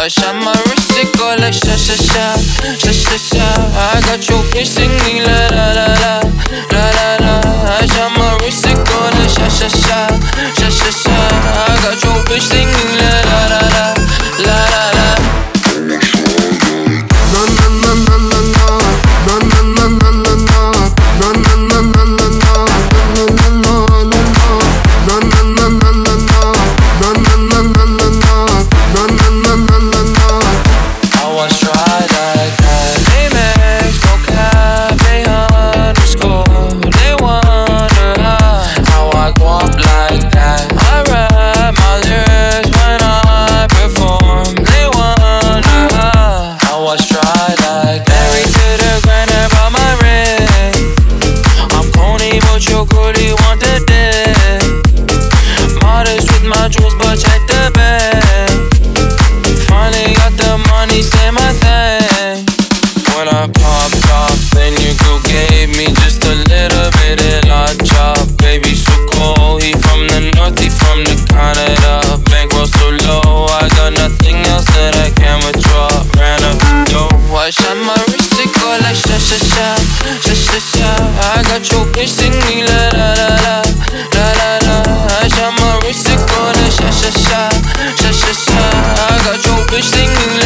Watch out my wrist, it go like sha sha sha, sha sha sha. I got your bitch singing la la la la, la la la. Watch out my wrist, it go like sha sha sha, sha sha sha. I got your bitch singing la la la la, la la la. Na na na na na na, na na na na na na, na na na na na na, na na na na na, na na na na na na, na na na na na na, na na na na na na. I was tried like that. They make no cap, they underscore. They wonder how I go up like that. I rap my lyrics when I perform. They wonder how I was tried like that. Married to the grind about my ring. I'm corny but you really want the dick. Modest with my jewels but check the bag. Finally got the money, say my thing. When I popped off, then your girl gave me just a little bit of la chop. Baby so cold, he from the north, he from the Canada. Bankroll so low, I got nothing else that I can withdraw. Ran up the dough, watch out my wrist, it go like sha sha sha, sha sha sha. I got your bitch singing la la la la, la la la. Watch out my wrist, it go like sha sha sha, sha sha sha. I got your bitch singing la